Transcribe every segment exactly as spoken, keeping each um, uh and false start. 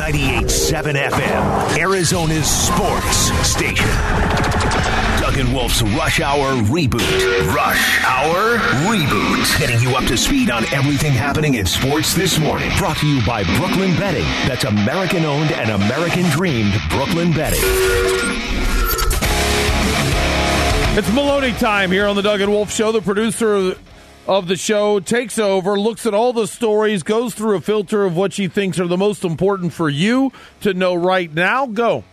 ninety-eight point seven F M, Arizona's sports station. Doug and Wolf's Rush Hour Reboot. Rush Hour Reboot. Getting you up to speed on everything happening in sports this morning. Brought to you by Brooklyn Betting. That's American-owned and American-dreamed Brooklyn Betting. It's Maloney time here on the Doug and Wolf Show. The producer of the show takes over, looks at all the stories, goes through a filter of what she thinks are the most important for you to know right now. Go.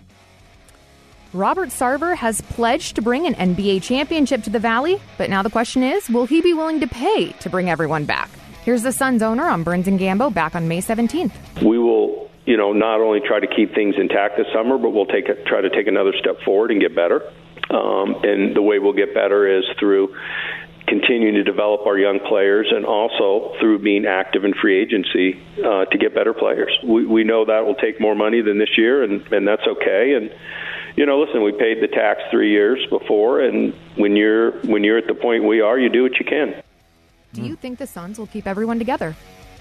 Robert Sarver has pledged to bring an N B A championship to the Valley, but now the question is, will he be willing to pay to bring everyone back? Here's the Suns owner on Burns and Gambo back on May seventeenth. We will, you know, not only try to keep things intact this summer, but we'll take a, try to take another step forward and get better. Um, and the way we'll get better is through continuing to develop our young players and also through being active in free agency uh, to get better players. We, we know that will take more money than this year, and, and that's okay. And you know, listen, we paid the tax three years before, and when you're when you're at the point we are, you do what you can. Do you think the Suns will keep everyone together?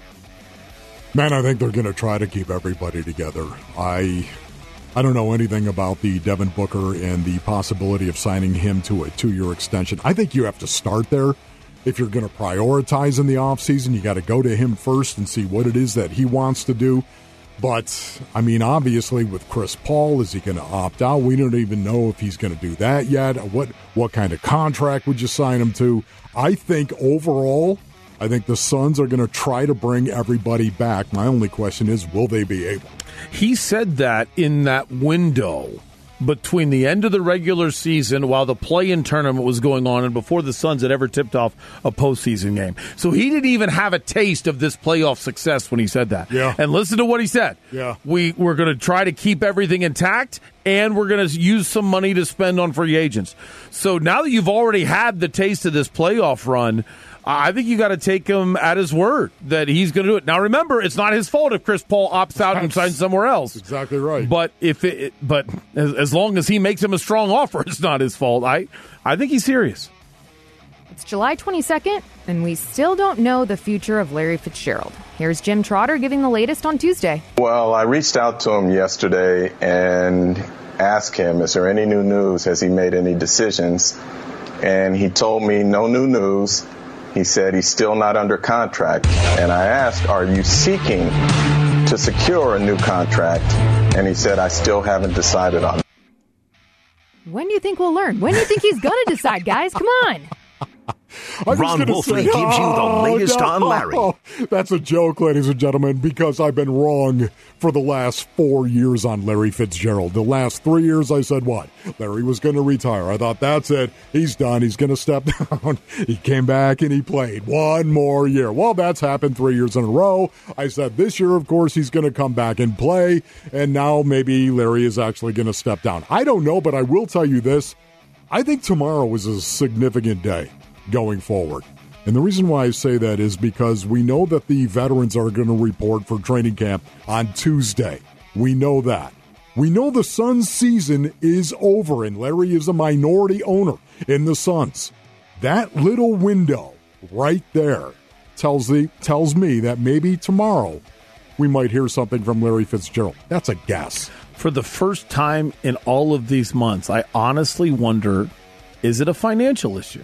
Man, I think they're going to try to keep everybody together. I I don't know anything about the Devin Booker and the possibility of signing him to a two-year extension. I think you have to start there. If you're going to prioritize in the offseason, you got to go to him first and see what it is that he wants to do. But, I mean, obviously with Chris Paul, is he going to opt out? We don't even know if he's going to do that yet. What what kind of contract would you sign him to? I think overall, I think the Suns are going to try to bring everybody back. My only question is, will they be able? He said that in that window between the end of the regular season while the play-in tournament was going on and before the Suns had ever tipped off a postseason game. So he didn't even have a taste of this playoff success when he said that. Yeah. And listen to what he said. Yeah. We, we're going to try to keep everything intact, and we're going to use some money to spend on free agents. So now that you've already had the taste of this playoff run, I think you got to take him at his word that he's going to do it. Now, remember, it's not his fault if Chris Paul opts out and signs somewhere else. That's exactly right. But if it, but as, as long as he makes him a strong offer, it's not his fault. I, I think he's serious. It's July twenty-second, and we still don't know the future of Larry Fitzgerald. Here's Jim Trotter giving the latest on Tuesday. Well, I reached out to him yesterday and asked him, is there any new news? Has he made any decisions? And he told me no new news. He said he's still not under contract. And I asked, are you seeking to secure a new contract? And he said, I still haven't decided on it. When do you think we'll learn? When do you think he's going to decide, guys? Come on. Ron Wolfley say, gives you the oh, latest no. on Larry. That's a joke, ladies and gentlemen, because I've been wrong for the last four years on Larry Fitzgerald. The last three years I said what? Larry was going to retire. I thought, that's it. He's done. He's going to step down. He came back and he played one more year. Well, that's happened three years in a row. I said this year, of course, he's going to come back and play, and now maybe Larry is actually going to step down. I don't know, but I will tell you this. I think tomorrow is a significant day going forward. And the reason why I say that is because we know that the veterans are going to report for training camp on Tuesday. We know that. We know the Suns season is over, and Larry is a minority owner in the Suns. That little window right there tells the tells me that maybe tomorrow we might hear something from Larry Fitzgerald. That's a guess. For the first time in all of these months, I honestly wonder, is it a financial issue?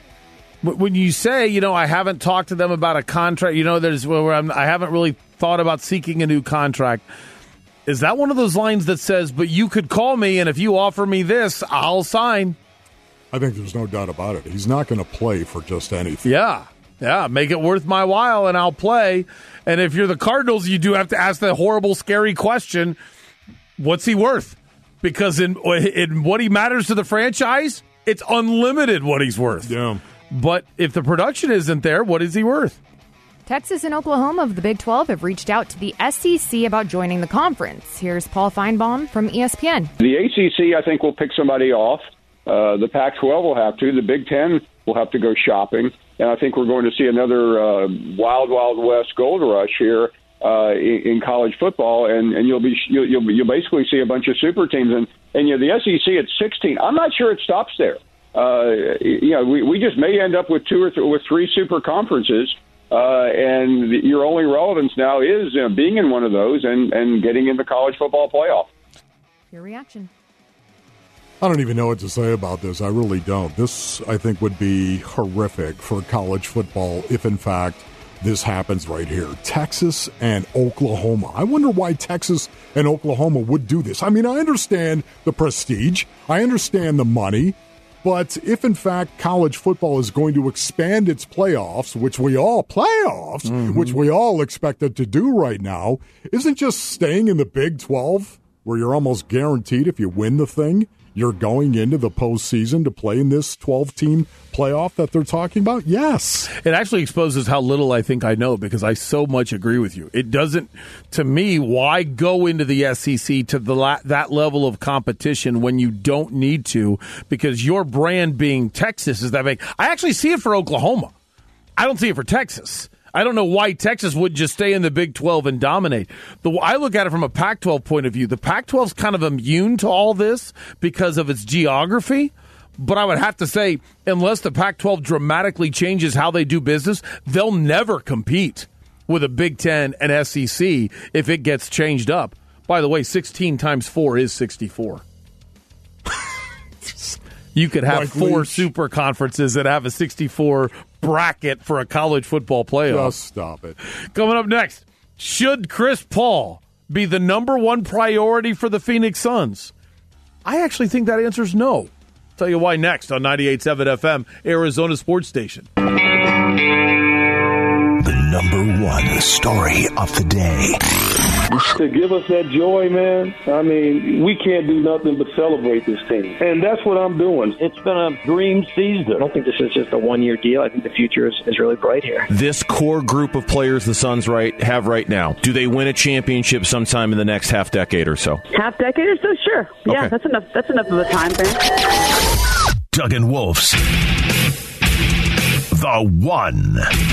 When you say, you know, I haven't talked to them about a contract, you know, there's where I'm, I haven't really thought about seeking a new contract. Is that one of those lines that says, but you could call me, and if you offer me this, I'll sign? I think there's no doubt about it. He's not going to play for just anything. Yeah. Yeah. Make it worth my while, and I'll play. And if you're the Cardinals, you do have to ask the horrible, scary question, what's he worth? Because in, in what he matters to the franchise, it's unlimited what he's worth. Yeah. But if the production isn't there, what is he worth? Texas and Oklahoma of the Big twelve have reached out to the S E C about joining the conference. Here's Paul Feinbaum from E S P N. The A C C, I think, will pick somebody off. Uh, the Pac twelve will have to. The Big Ten will have to go shopping. And I think we're going to see another uh, wild, wild west gold rush here uh, in, in college football. And, and you'll be you'll, you'll you'll basically see a bunch of super teams. And, and you know, the S E C at sixteen, I'm not sure it stops there. Uh, you know, we, we just may end up with two or th- with three super conferences. Uh, and your only relevance now is uh, being in one of those and, and getting in the college football playoff. Your reaction? I don't even know what to say about this. I really don't. This, I think, would be horrific for college football if, in fact, this happens right here. Texas and Oklahoma. I wonder why Texas and Oklahoma would do this. I mean, I understand the prestige. I understand the money. But if, in fact, college football is going to expand its playoffs, which we all, playoffs, mm-hmm. which we all expect it to do right now, isn't just staying in the Big twelve, where you're almost guaranteed if you win the thing, you're going into the postseason to play in this twelve-team playoff that they're talking about? Yes. It actually exposes how little I think I know, because I so much agree with you. It doesn't, to me, why go into the S E C to the la- that level of competition when you don't need to, because your brand being Texas is that big. I actually see it for Oklahoma. I don't see it for Texas. I don't know why Texas would just stay in the Big twelve and dominate. The, I look at it from a Pac twelve point of view. The Pac twelve is kind of immune to all this because of its geography. But I would have to say, unless the Pac twelve dramatically changes how they do business, they'll never compete with a Big Ten and S E C if it gets changed up. By the way, sixteen times four is sixty-four. You could have Mike four Leach. Super conferences that have a sixty-four bracket for a college football playoff. Just stop it. Coming up next, should Chris Paul be the number one priority for the Phoenix Suns? I actually think that answer is no. Tell you why next on ninety-eight point seven F M, Arizona Sports Station. The number one story of the day. To give us that joy, man, I mean, we can't do nothing but celebrate this team. And that's what I'm doing. It's been a dream season. I don't think this is just a one-year deal. I think the future is, is really bright here. This core group of players the Suns right have right now, do they win a championship sometime in the next half decade or so? Half decade or so? Sure. Yeah, okay. that's enough. That's enough of a time frame. Doug and Wolf's The One.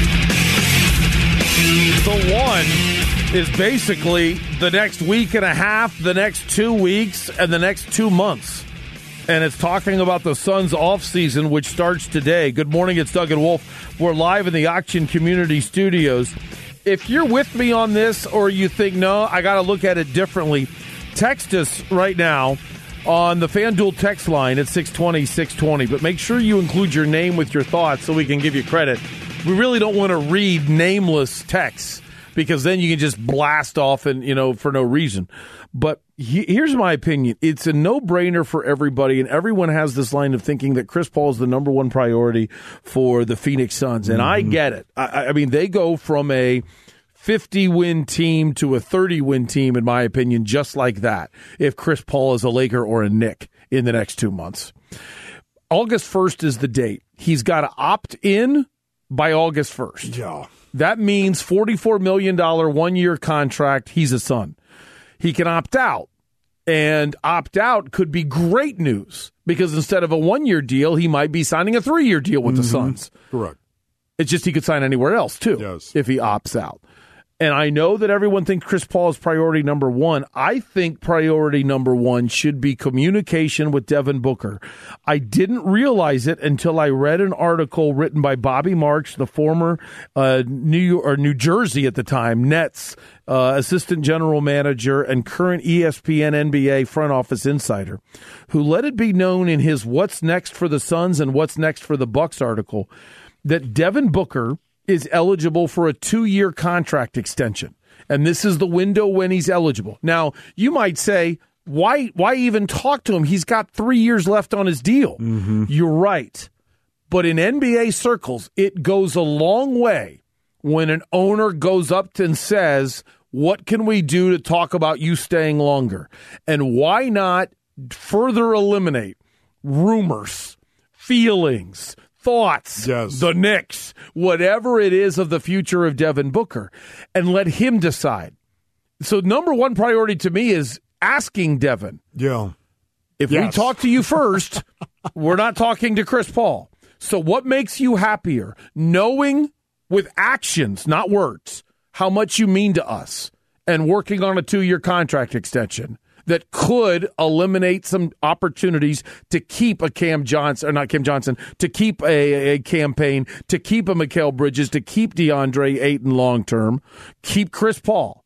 The One is basically the next week and a half, the next two weeks, and the next two months. And it's talking about the Suns offseason, which starts today. Good morning, it's Doug and Wolf. We're live in the Auction Community Studios. If you're with me on this, or you think, no, I got to look at it differently, text us right now on the FanDuel text line at six twenty, six twenty. But make sure you include your name with your thoughts so we can give you credit. We really don't want to read nameless texts, because then you can just blast off and, you know, for no reason. But he, here's my opinion. It's a no-brainer for everybody, and everyone has this line of thinking that Chris Paul is the number one priority for the Phoenix Suns. And mm-hmm. I get it. I, I mean, they go from a fifty-win team to a thirty-win team, in my opinion, just like that, if Chris Paul is a Laker or a Knick in the next two months. August first is the date. He's got to opt in by August first. Yeah. That means forty-four million dollars one-year contract. He's a Sun. He can opt out, and opt out could be great news, because instead of a one-year deal, he might be signing a three-year deal with mm-hmm. the Suns. Correct. It's just he could sign anywhere else, too, yes. if he opts out. And I know that everyone thinks Chris Paul is priority number one. I think priority number one should be communication with Devin Booker. I didn't realize it until I read an article written by Bobby Marks, the former uh, New York, or New Jersey at the time, Nets uh, assistant general manager and current E S P N N B A front office insider, who let it be known in his What's Next for the Suns and What's Next for the Bucks article that Devin Booker is eligible for a two-year contract extension. And this is the window when he's eligible. Now, you might say, why why even talk to him? He's got three years left on his deal. Mm-hmm. You're right. But in N B A circles, it goes a long way when an owner goes up and says, what can we do to talk about you staying longer? And why not further eliminate rumors, feelings, thoughts, yes. the Knicks, whatever it is of the future of Devin Booker, and let him decide. So number one priority to me is asking Devin. Yeah. If yes. we talk to you first, we're not talking to Chris Paul. So what makes you happier? Knowing with actions, not words, how much you mean to us, and working on a two-year contract extension. that could eliminate some opportunities to keep a Cam Johnson, or not Cam Johnson, to keep a, a campaign, to keep a Mikal Bridges, to keep DeAndre Ayton long term, keep Chris Paul,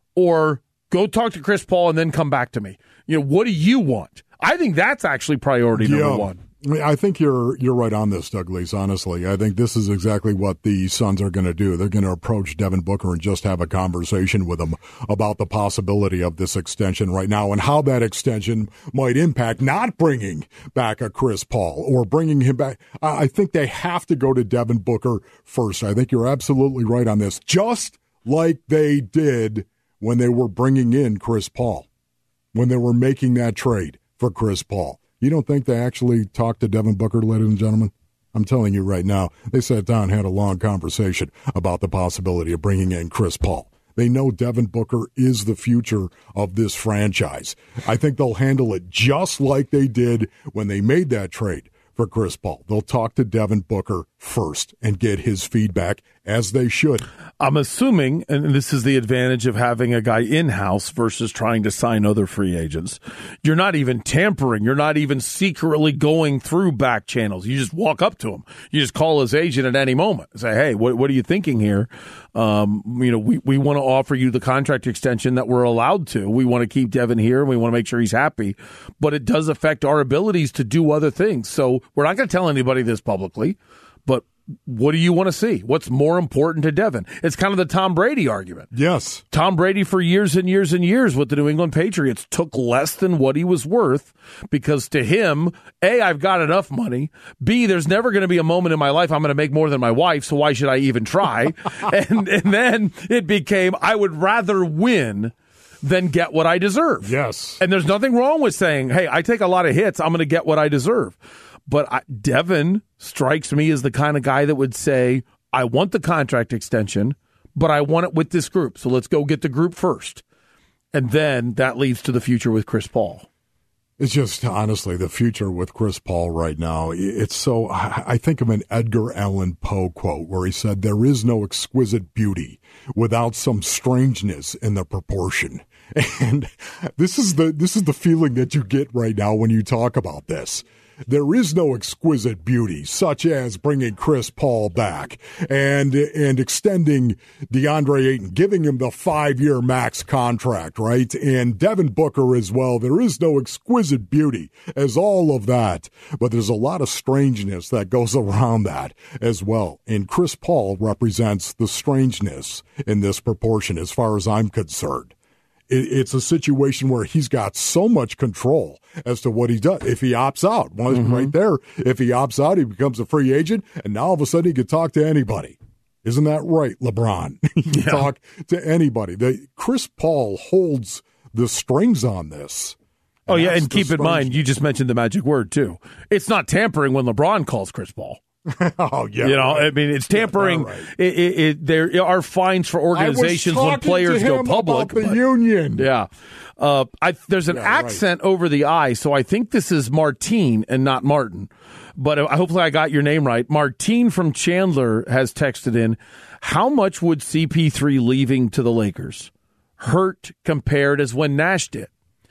or go talk to Chris Paul and then come back to me. You know, what do you want? I think that's actually priority number yeah. one. I think you're you're right on this, Douglas, honestly. I think this is exactly what the Suns are going to do. They're going to approach Devin Booker and just have a conversation with him about the possibility of this extension right now and how that extension might impact not bringing back a Chris Paul or bringing him back. I think they have to go to Devin Booker first. I think you're absolutely right on this, just like they did when they were bringing in Chris Paul, when they were making that trade for Chris Paul. You don't think they actually talked to Devin Booker, ladies and gentlemen? I'm telling you right now, they sat down and had a long conversation about the possibility of bringing in Chris Paul. They know Devin Booker is the future of this franchise. I think they'll handle it just like they did when they made that trade for Chris Paul. They'll talk to Devin Booker first and get his feedback, as they should. I'm assuming, and this is the advantage of having a guy in-house versus trying to sign other free agents, you're not even tampering. You're not even secretly going through back channels. You just walk up to him. You just call his agent at any moment and say, hey, what, what are you thinking here? Um, you know, we, we want to offer you the contract extension that we're allowed to. We want to keep Devin here, and we want to make sure he's happy. But it does affect our abilities to do other things. So we're not going to tell anybody this publicly, but what do you want to see? What's more important to Devin? It's kind of the Tom Brady argument. Yes. Tom Brady for years and years and years with the New England Patriots took less than what he was worth because to him, A, I've got enough money. B, there's never going to be a moment in my life I'm going to make more than my wife, so why should I even try? and, and then it became, I would rather win than get what I deserve. Yes. And there's nothing wrong with saying, hey, I take a lot of hits, I'm going to get what I deserve. But I, Devin strikes me as the kind of guy that would say, I want the contract extension, but I want it with this group. So let's go get the group first. And then that leads to the future with Chris Paul. It's just, honestly, the future with Chris Paul right now. It's so, I think of an Edgar Allan Poe quote where he said, there is no exquisite beauty without some strangeness in the proportion. And this is the, this is the feeling that you get right now when you talk about this. There is no exquisite beauty, such as bringing Chris Paul back and and extending DeAndre Ayton, giving him the five-year max contract, right? And Devin Booker as well. There is no exquisite beauty as all of that, but there's a lot of strangeness that goes around that as well. And Chris Paul represents the strangeness in this proportion as far as I'm concerned. It's a situation where he's got so much control as to what he does. If he opts out, well, mm-hmm. right there, if he opts out, he becomes a free agent, and now all of a sudden he can talk to anybody. Isn't that right, LeBron? He can yeah. talk to anybody. The, Chris Paul holds the strings on this. Oh, yeah, and keep in mind, you just mentioned the magic word, too. It's not tampering when LeBron calls Chris Paul. oh yeah, you know, right. I mean, it's tampering. Yeah, right. it, it, it, there are fines for organizations when players to him go public. About the but, union, yeah. Uh, I, there's an yeah, accent right. over the I, so I think this is Martine and not Martin. But uh, hopefully, I got your name right. Martine from Chandler has texted in: how much would C P three leaving to the Lakers hurt compared as when Nash did?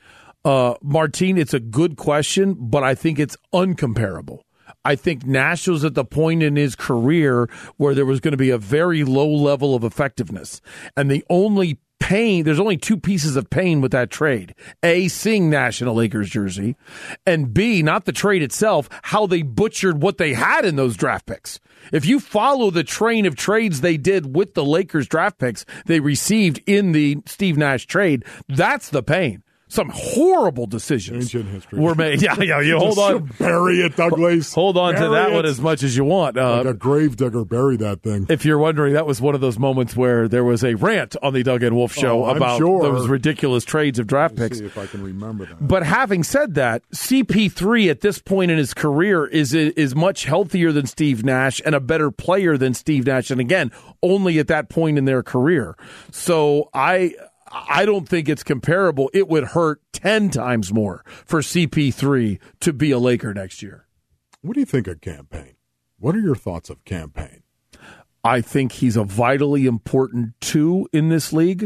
Uh, Martine, it's a good question, but I think it's uncomparable. I think Nash was at the point in his career where there was going to be a very low level of effectiveness. And the only pain, there's only two pieces of pain with that trade. A, seeing Nash in a Lakers jersey, and B, not the trade itself, how they butchered what they had in those draft picks. If you follow the train of trades they did with the Lakers draft picks they received in the Steve Nash trade, that's the pain. Some horrible decisions were made. Yeah, yeah. You hold on, bury it, Douglas. Hold on bury to that it. one as much as you want. Uh, like a grave digger, bury that thing. If you're wondering, that was one of those moments where there was a rant on the Doug and Wolf show oh, about sure. those ridiculous trades of draft Let's picks. See if I can remember that. But having said that, C P three at this point in his career is is much healthier than Steve Nash and a better player than Steve Nash. And again, only at that point in their career. So I. I don't think it's comparable. It would hurt ten times more for C P three to be a Laker next year. What do you think of Campaign? What are your thoughts of Campaign? I think he's a vitally important two in this league.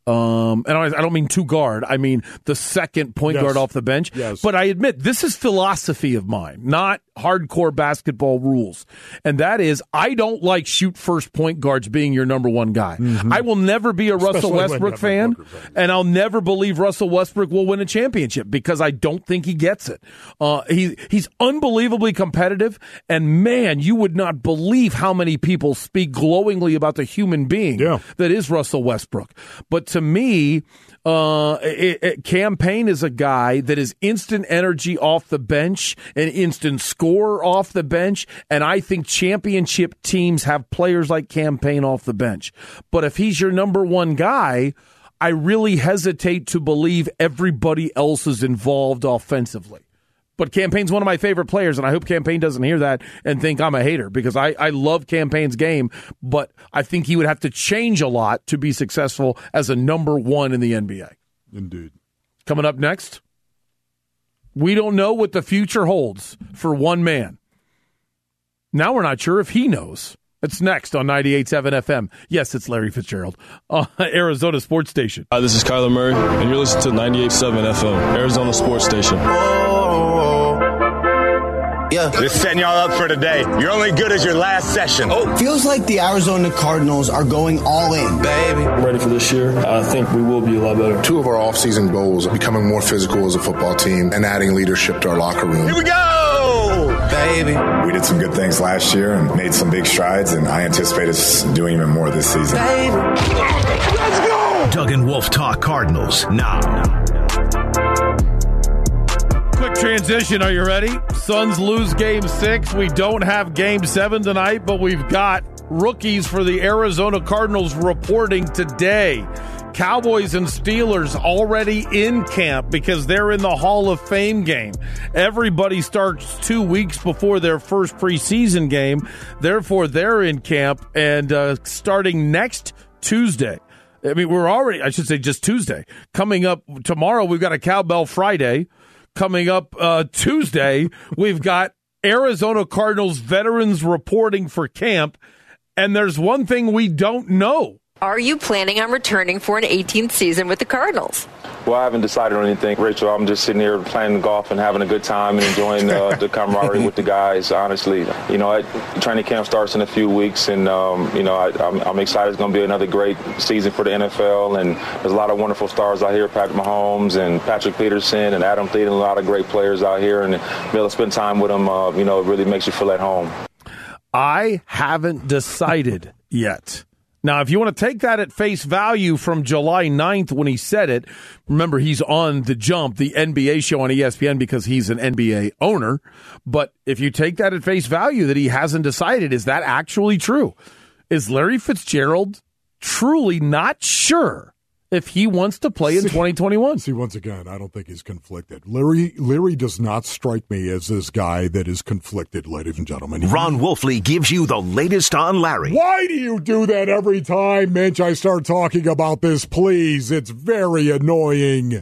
Um, and I I don't mean two guard. I mean the second point Yes. guard off the bench. Yes. But I admit, this is philosophy of mine, not hardcore basketball rules. And that is, I don't like shoot first point guards being your number one guy. Mm-hmm. I will never be a Russell Especially when Westbrook Devin fan, Booker's on. and I'll never believe Russell Westbrook will win a championship because I don't think he gets it. Uh, he he's unbelievably competitive, and man, you would not believe how many people speak glowingly about the human being Yeah. that is Russell Westbrook. But to me, uh, it, it, Cam Payne is a guy that is instant energy off the bench, an instant scorer off the bench, and I think championship teams have players like Cam Payne off the bench. But if he's your number one guy, I really hesitate to believe everybody else is involved offensively. But Cam Payne's one of my favorite players, and I hope Cam Payne doesn't hear that and think I'm a hater, because I, I love Cam Payne's game, but I think he would have to change a lot to be successful as a number one in the N B A. Indeed. Coming up next, we don't know what the future holds for one man. Now we're not sure if he knows. It's next on ninety-eight point seven F M. Yes, it's Larry Fitzgerald, uh, Arizona Sports Station. Hi, this is Kyler Murray, and you're listening to ninety-eight point seven F M, Arizona Sports Station. Yeah. Just setting y'all up for today. You're only good as your last session. Oh. Feels like the Arizona Cardinals are going all in, baby. I'm ready for this year. I think we will be a lot better. Two of our offseason goals are becoming more physical as a football team and adding leadership to our locker room. Here we go! Baby. We did some good things last year and made some big strides, and I anticipate us doing even more this season. Baby. Let's go! Doug and Wolf talk Cardinals now. Quick transition. Are you ready? Suns lose game six. We don't have game seven tonight, but we've got rookies for the Arizona Cardinals reporting today. Cowboys and Steelers already in camp because they're in the Hall of Fame game. Everybody starts two weeks before their first preseason game. Therefore, they're in camp and uh, starting next Tuesday. I mean, we're already, I should say just Tuesday. Coming up tomorrow, we've got a Cowbell Friday. Coming up uh, Tuesday, we've got Arizona Cardinals veterans reporting for camp, and there's one thing we don't know. Are you planning on returning for an eighteenth season with the Cardinals? Well, I haven't decided on anything, Rachel. I'm just sitting here playing golf and having a good time and enjoying uh, the camaraderie with the guys, honestly. You know, I, training camp starts in a few weeks, and, um, you know, I, I'm, I'm excited. It's going to be another great season for the N F L, and there's a lot of wonderful stars out here, Patrick Mahomes and Patrick Peterson and Adam Thielen, a lot of great players out here, and be able to spend time with them, uh, you know, it really makes you feel at home. I haven't decided yet. Now, if you want to take that at face value from July ninth when he said it, remember he's on The Jump, the N B A show on E S P N, because he's an N B A owner. But if you take that at face value that he hasn't decided, is that actually true? Is Larry Fitzgerald truly not sure if he wants to play in see, twenty twenty-one? See, once again, I don't think he's conflicted. Larry Larry does not strike me as this guy that is conflicted, ladies and gentlemen. Ron Wolfley gives you the latest on Larry. Why do you do that every time, Minch, I start talking about this, please? It's very annoying.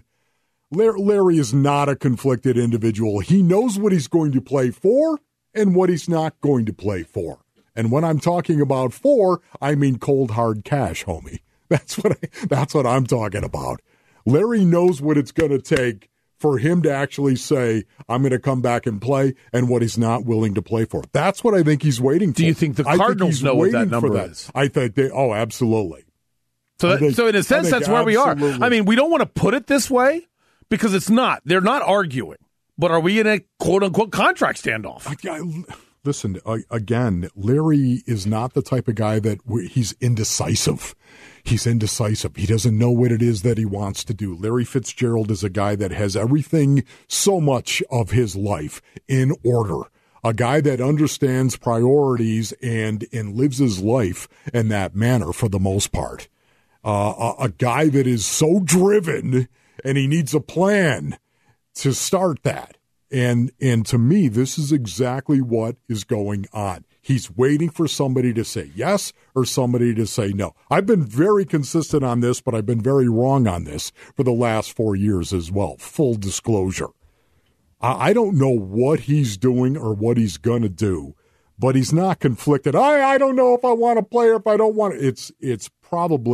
Larry is not a conflicted individual. He knows what he's going to play for and what he's not going to play for. And when I'm talking about for, I mean cold, hard cash, homie. That's what I, that's what I'm talking about. Larry knows what it's going to take for him to actually say, I'm going to come back and play, and what he's not willing to play for. That's what I think he's waiting for. Do you think the Cardinals think know what that waiting number that. is? I think they, oh, absolutely. So, that, think, so in a sense, that's where we are. absolutely. I mean, we don't want to put it this way because it's not. They're not arguing. But are we in a quote-unquote contract standoff? I, I, listen, uh, again, Larry is not the type of guy that w- he's indecisive. He's indecisive. He doesn't know what it is that he wants to do. Larry Fitzgerald is a guy that has everything, so much of his life in order. A guy that understands priorities and, and lives his life in that manner for the most part. Uh, a, a guy that is so driven, and he needs a plan to start that. And and to me, this is exactly what is going on. He's waiting for somebody to say yes or somebody to say no. I've been very consistent on this, but I've been very wrong on this for the last four years as well. Full disclosure. I, I don't know what he's doing or what he's going to do, but he's not conflicted. I, I don't know if I want to play or if I don't want to. It's, it's probably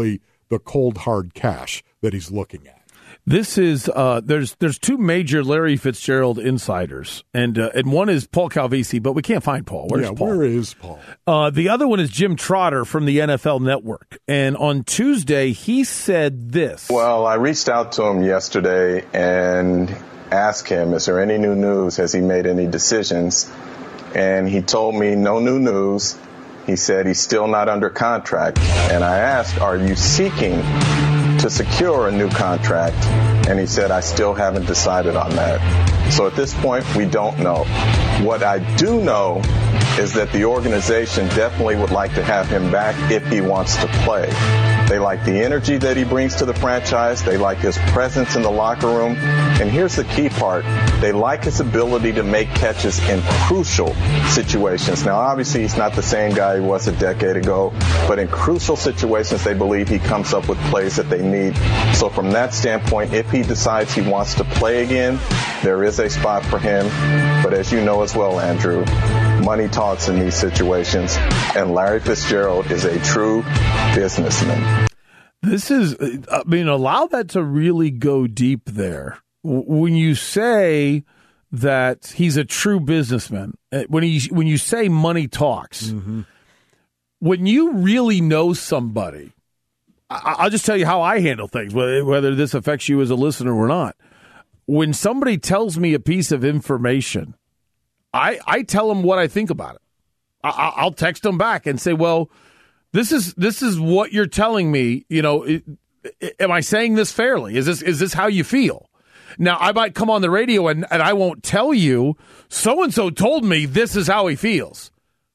the cold, hard cash that he's looking at. This is uh, there's there's two major Larry Fitzgerald insiders, and uh, and one is Paul Calvisi, but we can't find Paul. Where's yeah, Paul? Where is Paul? Uh, the other one is Jim Trotter from the N F L Network, and on Tuesday he said this. Well, I reached out to him yesterday and asked him, "Is there any new news? Has he made any decisions?" And he told me no new news. He said he's still not under contract, and I asked, "Are you seeking to secure a new contract?" And he said, "I still haven't decided on that." So at this point, we don't know. What I do know is that the organization definitely would like to have him back if he wants to play. They like the energy that he brings to the franchise. They like his presence in the locker room. And here's the key part. They like his ability to make catches in crucial situations. Now, obviously, he's not the same guy he was a decade ago, but in crucial situations, they believe he comes up with plays that they need. So from that standpoint, if he decides he wants to play again, there is a spot for him. But as you know as well, Andrew, money talks in these situations, and Larry Fitzgerald is a true businessman. This is, I mean, allow that to really go deep there. When you say that he's a true businessman, when he when you say money talks, mm-hmm. when you really know somebody, I'll just tell you how I handle things, whether this affects you as a listener or not. When somebody tells me a piece of information, I, I tell them what I think about it. I, I'll text them back and say, well, this is this is what you're telling me. You know, it, it, am I saying this fairly? Is this is this how you feel? Now, I might come on the radio and, and I won't tell you, so-and-so told me this is how he feels.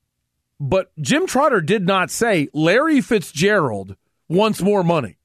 But Jim Trotter did not say Larry Fitzgerald wants more money.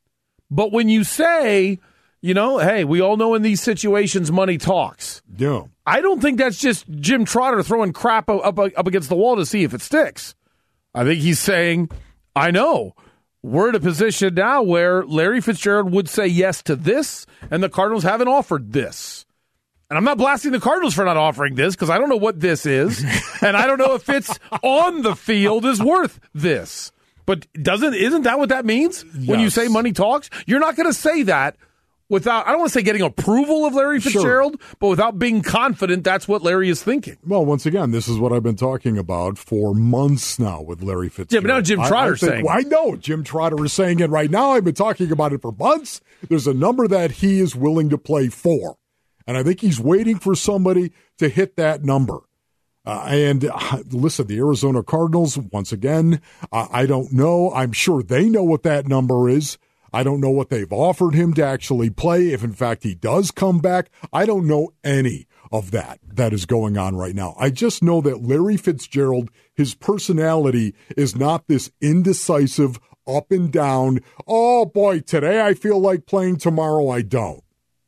But when you say, you know, hey, we all know in these situations money talks. Yeah. I don't think that's just Jim Trotter throwing crap up, up against the wall to see if it sticks. I think he's saying, I know. We're in a position now where Larry Fitzgerald would say yes to this, and the Cardinals haven't offered this. And I'm not blasting the Cardinals for not offering this, because I don't know what this is, and I don't know if it's on the field is worth this. But doesn't isn't that what that means? Yes. When you say money talks? You're not going to say that without, I don't want to say getting approval of Larry Fitzgerald, sure. but without being confident that's what Larry is thinking. Well, once again, this is what I've been talking about for months now with Larry Fitzgerald. Yeah, but now Jim Trotter's saying well, I know Jim Trotter is saying it right now. I've been talking about it for months. There's a number that he is willing to play for, and I think he's waiting for somebody to hit that number. Uh, and uh, listen, the Arizona Cardinals, once again, uh, I don't know. I'm sure they know what that number is. I don't know what they've offered him to actually play. If, in fact, he does come back, I don't know any of that that is going on right now. I just know that Larry Fitzgerald, his personality is not this indecisive, up and down, oh, boy, today I feel like playing, tomorrow I don't.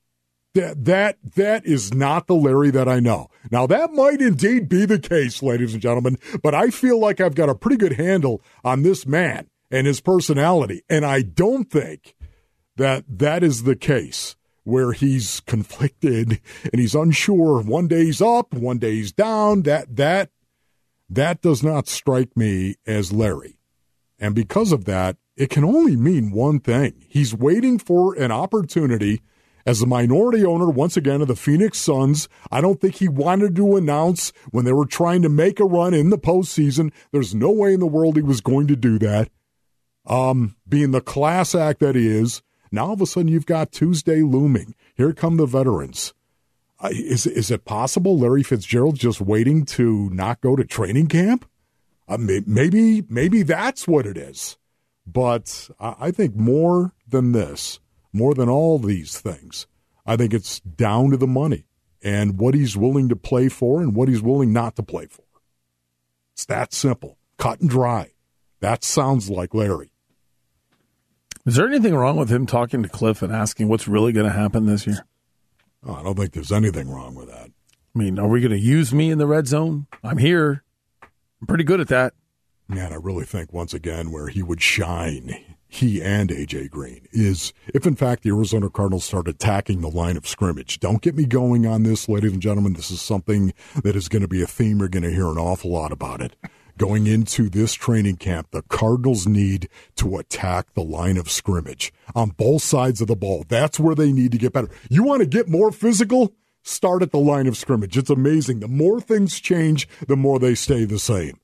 That that that is not the Larry that I know. Now, that might indeed be the case, ladies and gentlemen, but I feel like I've got a pretty good handle on this man and his personality. And I don't think that that is the case where he's conflicted and he's unsure. One day he's up, one day he's down. That that that does not strike me as Larry. And because of that, it can only mean one thing. He's waiting for an opportunity as a minority owner, once again, of the Phoenix Suns. I don't think he wanted to announce when they were trying to make a run in the postseason. There's no way in the world he was going to do that. Um, being the class act that he is, now all of a sudden you've got Tuesday looming. Here come the veterans. Uh, is, is it possible Larry Fitzgerald's just waiting to not go to training camp? Uh, maybe, maybe that's what it is. But I, I think more than this, more than all these things, I think it's down to the money and what he's willing to play for and what he's willing not to play for. It's that simple, cut and dry. That sounds like Larry. Is there anything wrong with him talking to Cliff and asking what's really going to happen this year? Oh, I don't think there's anything wrong with that. I mean, are we going to use me in the red zone? I'm here. I'm pretty good at that. Man, I really think, once again, where he would shine, he and A J Green, is if, in fact, the Arizona Cardinals start attacking the line of scrimmage. Don't get me going on this, ladies and gentlemen. This is something that is going to be a theme. You're going to hear an awful lot about it. going into this training camp, the Cardinals need to attack the line of scrimmage on both sides of the ball. That's where they need to get better. You want to get more physical? Start at the line of scrimmage. It's amazing. The more things change, the more they stay the same.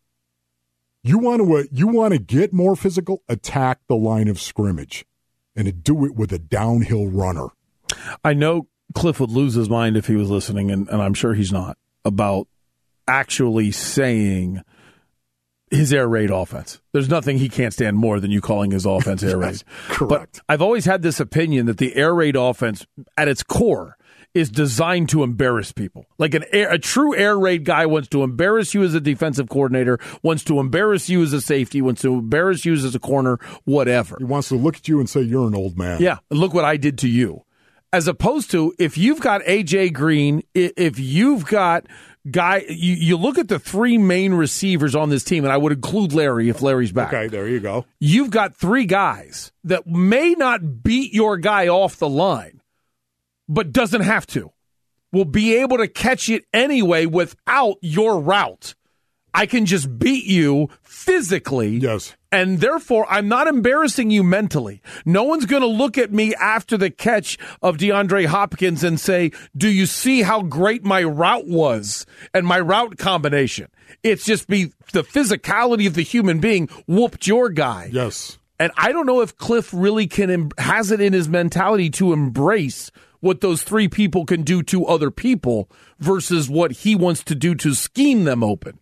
You want to you want to get more physical? Attack the line of scrimmage, and do it with a downhill runner. I know Cliff would lose his mind if he was listening, and, and I'm sure he's not, about actually saying his air raid offense. There's nothing he can't stand more than you calling his offense air raid. Correct. But I've always had this opinion that the air raid offense, at its core, is designed to embarrass people. Like an air, a true air raid guy wants to embarrass you as a defensive coordinator, wants to embarrass you as a safety, wants to embarrass you as a corner, whatever. He wants to look at you and say, you're an old man. Yeah, look what I did to you. As opposed to, if you've got A J Green, if you've got guy, you, you look at the three main receivers on this team, and I would include Larry if Larry's back. Okay, there you go. You've got three guys that may not beat your guy off the line, but doesn't have to, will be able to catch it anyway without your route. I can just beat you physically. Yes. And therefore, I'm not embarrassing you mentally. No one's going to look at me after the catch of DeAndre Hopkins and say, do you see how great my route was and my route combination? It's just be the physicality of the human being whooped your guy. Yes. And I don't know if Cliff really can has it in his mentality to embrace what those three people can do to other people versus what he wants to do to scheme them open.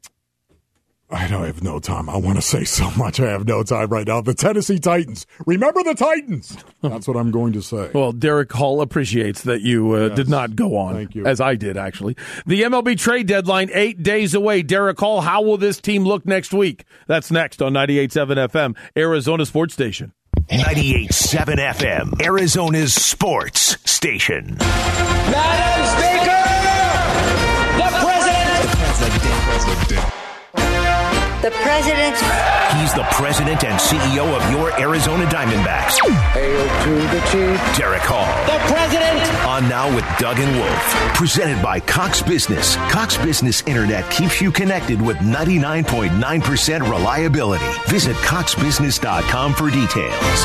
I don't have no time. I want to say so much. I have no time right now. The Tennessee Titans. Remember the Titans. That's what I'm going to say. Well, Derek Hall appreciates that you uh, Yes. did not go on, Thank you. as I did, actually. The M L B trade deadline, eight days away. Derek Hall, how will this team look next week? That's next on ninety-eight point seven F M, Arizona Sports Station. ninety-eight point seven F M, Arizona's sports station. Madam Speaker, the President. The president. The President. He's the president and C E O of your Arizona Diamondbacks. Hail to the chief. Derek Hall. The President. On Now with Doug and Wolf. Presented by Cox Business. Cox Business Internet keeps you connected with ninety-nine point nine percent reliability. Visit cox business dot com for details.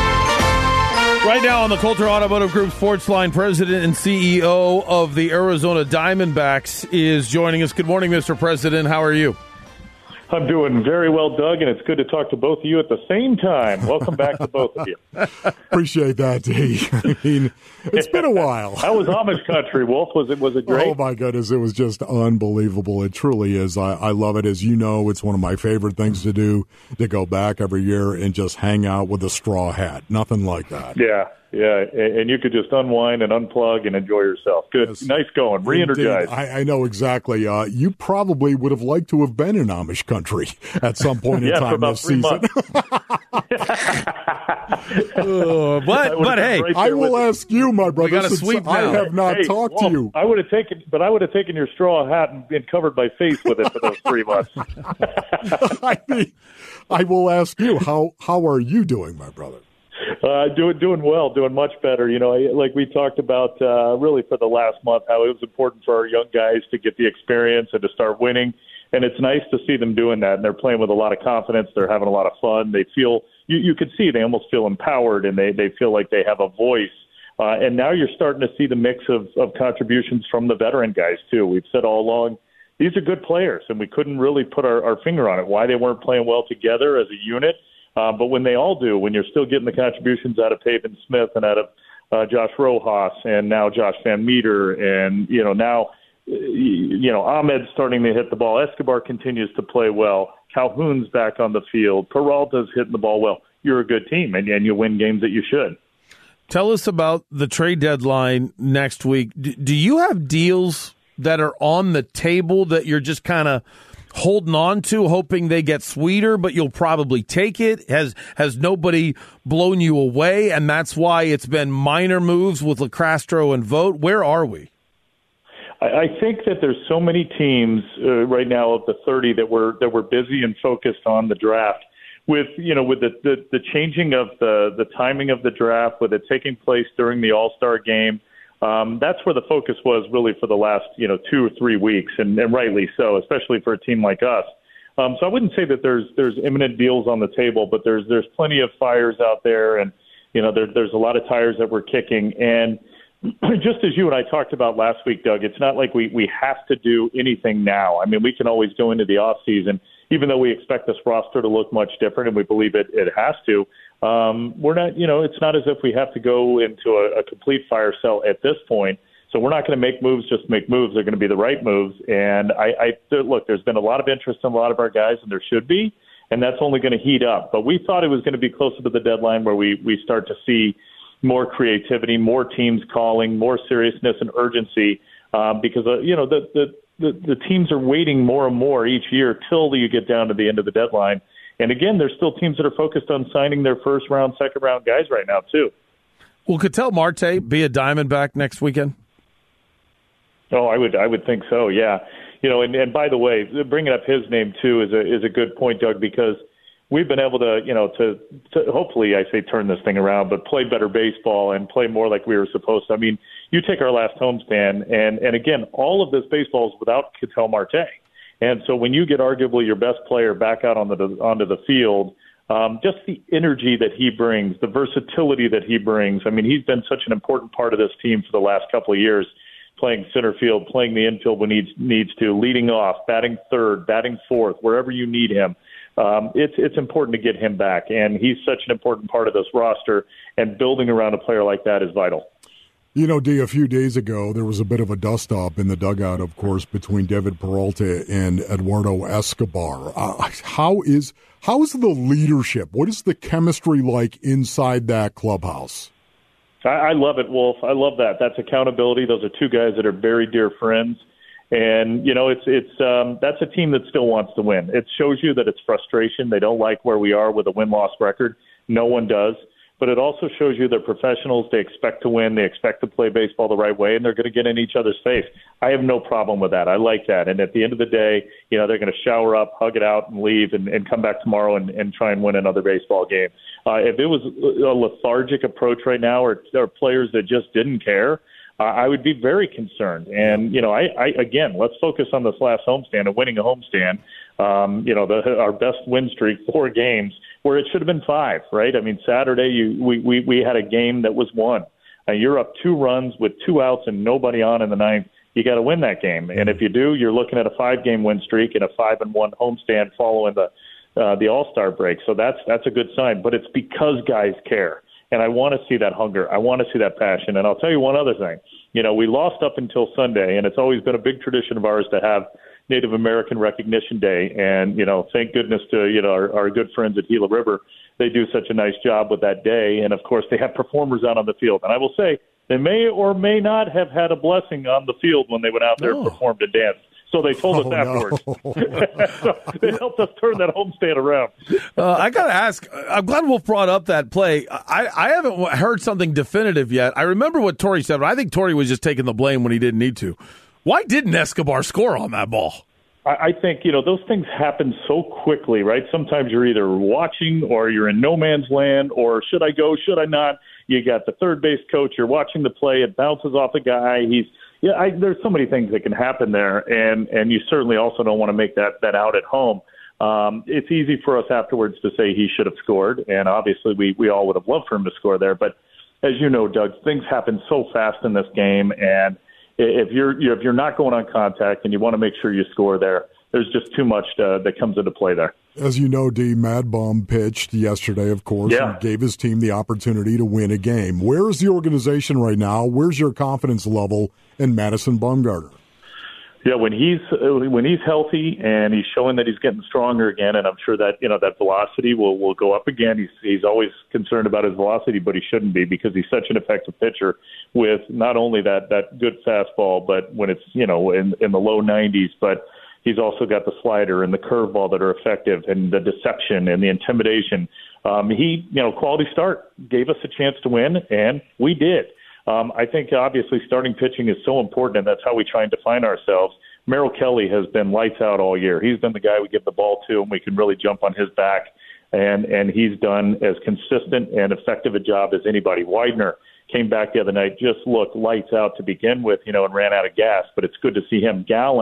Right now on the Coulter Automotive Group Sports Line, president and C E O of the Arizona Diamondbacks is joining us. Good morning, Mister President. How are you? I'm doing very well, Doug, and it's good to talk to both of you at the same time. Welcome back to both of you. Appreciate that, D. I mean, it's been a while. How was Amish country, Wolf? Was it was it great? Oh, my goodness. It was just unbelievable. It truly is. I, I love it. As you know, it's one of my favorite things to do, to go back every year and just hang out with a straw hat. Nothing like that. Yeah, yeah, and you could just unwind and unplug and enjoy yourself. Good. Yes. Nice going. Re-energized. I, I know exactly. Uh, you probably would have liked to have been in Amish country at some point in Yeah, time for about this three season. Uh, but but hey, right I there will with ask you, my brother. got a since sweep I now. have not Hey, talked Wolf, to you. I would have taken, but I would have taken your straw hat and, and covered my face with it for those three months. I mean, I will ask you, how how are you doing, my brother? Uh, doing doing well, doing much better. You know, I- like we talked about uh, really for the last month, how it was important for our young guys to get the experience and to start winning. And it's nice to see them doing that. And they're playing with a lot of confidence. They're having a lot of fun. They feel you, you can see they almost feel empowered, and they, they feel like they have a voice. Uh, and now you're starting to see the mix of, of contributions from the veteran guys too. We've said all along, these are good players, and we couldn't really put our, our finger on it, why they weren't playing well together as a unit. Uh, but when they all do, when you're still getting the contributions out of Pavin Smith and out of uh, Josh Rojas and now Josh Van Meter and, you know, now, you know, Ahmed's starting to hit the ball. Escobar continues to play well. Calhoun's back on the field. Peralta's hitting the ball well. You're a good team, and, and you win games that you should. tell us about the trade deadline next week. Do, do you have deals that are on the table that you're just kind of holding on to, hoping they get sweeter, but you'll probably take it? Has has nobody blown you away, and that's why it's been minor moves with LaCastro and Vogt? Where are we? I think that there's so many teams uh, right now of the thirty that were that were busy and focused on the draft. With you know, with the, the, the changing of the, the timing of the draft, with it taking place during the All-Star game, um, that's where the focus was really for the last you know two or three weeks, and, and rightly so, especially for a team like us. Um, so I wouldn't say that there's there's imminent deals on the table, but there's there's plenty of fires out there, and you know there, there's a lot of tires that we're kicking. And just as you and I talked about last week, Doug, it's not like we, we have to do anything now. I mean, we can always go into the off season, even though we expect this roster to look much different, and we believe it, it has to. Um, we're not, you know, it's not as if we have to go into a, a complete fire sale at this point. So we're not going to make moves just to make moves. They're going to be the right moves. And I, I look, there's been a lot of interest in a lot of our guys, and there should be, and that's only going to heat up. But we thought it was going to be closer to the deadline where we, we start to see more creativity, more teams calling, more seriousness and urgency, um, because, uh, you know, the, the, the, the teams are waiting more and more each year till you get down to the end of the deadline. And again, there's still teams that are focused on signing their first round, second round guys right now, too. Will Ketel Marte be a Diamondback next weekend? Oh, I would, I would think so. Yeah. You know, and, and by the way, bringing up his name too is a, is a good point, Doug, because we've been able to, you know, to, to hopefully, I say turn this thing around, but play better baseball and play more like we were supposed to. I mean, you take our last homestand, and, and again, all of this baseball is without Ketel Marte. And so when you get arguably your best player back out on the, onto the field, um, just the energy that he brings, the versatility that he brings. I mean, he's been such an important part of this team for the last couple of years, playing center field, playing the infield when he needs, needs to, leading off, batting third, batting fourth, wherever you need him. Um, it's it's important to get him back, and he's such an important part of this roster, and building around a player like that is vital. You know, Dee, a few days ago, there was a bit of a dust-up in the dugout, of course, between David Peralta and Eduardo Escobar. Uh, how is how is the leadership? What is the chemistry like inside that clubhouse? I, I love it, Wolf. I love that. That's accountability. Those are two guys that are very dear friends. And, you know, it's it's um, that's a team that still wants to win. It shows you that it's frustration. They don't like where we are with a win-loss record. No one does. But it also shows you they're professionals. They expect to win. They expect to play baseball the right way, and they're going to get in each other's face. I have no problem with that. I like that. And at the end of the day, you know, they're going to shower up, hug it out, and leave and, and come back tomorrow and, and try and win another baseball game. Uh, if it was a lethargic approach right now, or, or players that just didn't care, uh, I would be very concerned. And, you know, I, I again, let's focus on this last homestand and winning a homestand. Um, you know, the, our best win streak, four games, where it should have been five, right? I mean, Saturday you, we, we, we had a game that was won. Uh, you're up two runs with two outs and nobody on in the ninth. You got to win that game. And if you do, you're looking at a five-game win streak and a five and one homestand following the uh, the All-Star break. So that's that's a good sign. But it's because guys care. And I want to see that hunger. I want to see that passion. And I'll tell you one other thing. You know, we lost up until Sunday, and it's always been a big tradition of ours to have Native American Recognition Day. And, you know, thank goodness to, you know, our, our good friends at Gila River. They do such a nice job with that day. And, of course, they have performers out on the field. And I will say they may or may not have had a blessing on the field when they went out there oh. and performed and danced. So they told us oh, afterwards. No. So they helped us turn that homestand around. uh, I got to ask, I'm glad Wolf brought up that play. I, I haven't heard something definitive yet. I remember what Torey said, but I think Torey was just taking the blame when he didn't need to. Why didn't Escobar score on that ball? I, I think, you know, those things happen so quickly, right? Sometimes you're either watching or you're in no man's land, or should I go, should I not? You got the third base coach, you're watching the play, it bounces off a guy, he's Yeah, I, there's so many things that can happen there, and, and you certainly also don't want to make that, that out at home. Um, it's easy for us afterwards to say he should have scored, and obviously we, we all would have loved for him to score there. But as you know, Doug, things happen so fast in this game, and if you're if you're not going on contact and you want to make sure you score there, there's just too much to, that comes into play there. As you know, D. Mad Bum pitched yesterday, of course, yeah. and gave his team the opportunity to win a game. Where is the organization right now? Where's your confidence level in Madison Bumgarner? Yeah, when he's when he's healthy and he's showing that he's getting stronger again, and I'm sure that you know that velocity will, will go up again. He's he's always concerned about his velocity, but he shouldn't be, because he's such an effective pitcher with not only that, that good fastball, but when it's you know in, in the low nineties, but he's also got the slider and the curveball that are effective, and the deception and the intimidation. Um, he, you know, quality start gave us a chance to win, and we did. Um, I think obviously starting pitching is so important, and that's how we try and define ourselves. Merrill Kelly has been lights out all year. He's been the guy we give the ball to, and we can really jump on his back, and and he's done as consistent and effective a job as anybody. Widener came back the other night, just looked lights out to begin with, you know, and ran out of gas, but it's good to see him. Gallen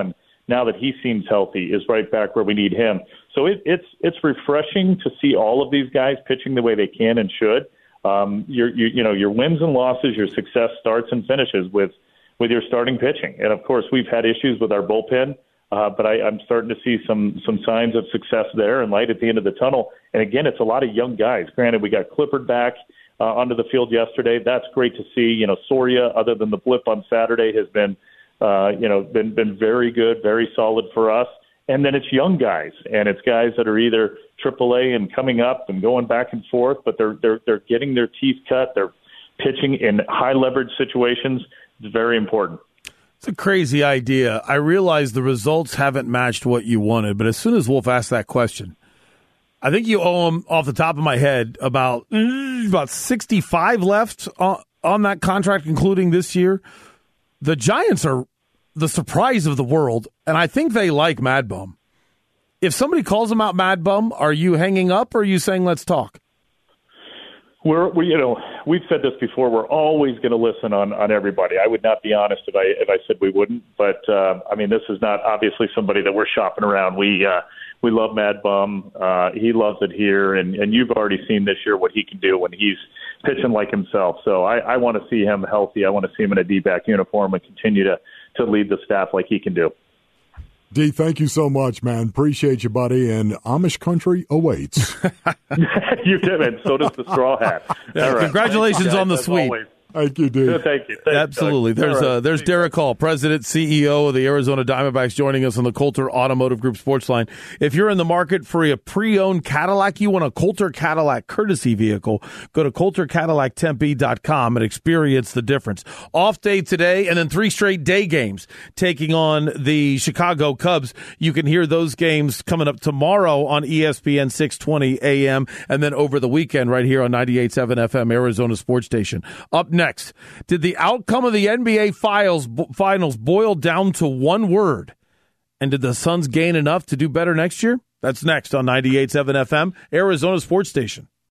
now that he seems healthy, is right back where we need him. So it, it's it's refreshing to see all of these guys pitching the way they can and should. Um, your, you, you know, your wins and losses, your success starts and finishes with, with your starting pitching. And, of course, we've had issues with our bullpen, uh, but I, I'm starting to see some some signs of success there and light at the end of the tunnel. And, again, it's a lot of young guys. Granted, we got Clippard back uh, onto the field yesterday. That's great to see. You know, Soria, other than the blip on Saturday, has been, uh, you know, been, been very good, very solid for us. And then it's young guys, and it's guys that are either triple A and coming up and going back and forth, but they're they're they're getting their teeth cut. They're pitching in high leverage situations. It's very important. It's a crazy idea. I realize the results haven't matched what you wanted, but as soon as Wolf asked that question, I think you owe him, off the top of my head, about about sixty-five left on, on that contract, including this year. The Giants are the surprise of the world, and I think they like Mad Bum. If somebody calls them out Mad Bum, are you hanging up or are you saying let's talk? We're, we, you know, we've said this before. We're always going to listen on, on everybody. I would not be honest if I if I said we wouldn't. But uh, I mean, this is not obviously somebody that we're shopping around. We uh, we love Mad Bum. Uh, he loves it here, and, and you've already seen this year what he can do when he's pitching like himself. So I, I want to see him healthy. I want to see him in a D-back uniform and continue to to lead the staff like he can do. D, thank you so much, man. Appreciate you, buddy. And Amish country awaits. You did, and so does the straw hat. Yeah, right. Congratulations on the sweep. Always. Thank you, dude. Thank you. Thanks, Absolutely. Doug. There's Right. uh, there's Derek Hall, President, C E O of the Arizona Diamondbacks, joining us on the Coulter Automotive Group Sports Line. If you're in the market for a pre-owned Cadillac, you want a Coulter Cadillac courtesy vehicle, go to Coulter Cadillac Tempe dot com and experience the difference. Off day today, and then three straight day games taking on the Chicago Cubs. You can hear those games coming up tomorrow on E S P N six twenty A M, and then over the weekend right here on ninety-eight point seven F M, Arizona Sports Station. Up next, did the outcome of the N B A finals, finals boil down to one word? And did the Suns gain enough to do better next year? That's next on ninety-eight point seven F M, Arizona Sports Station.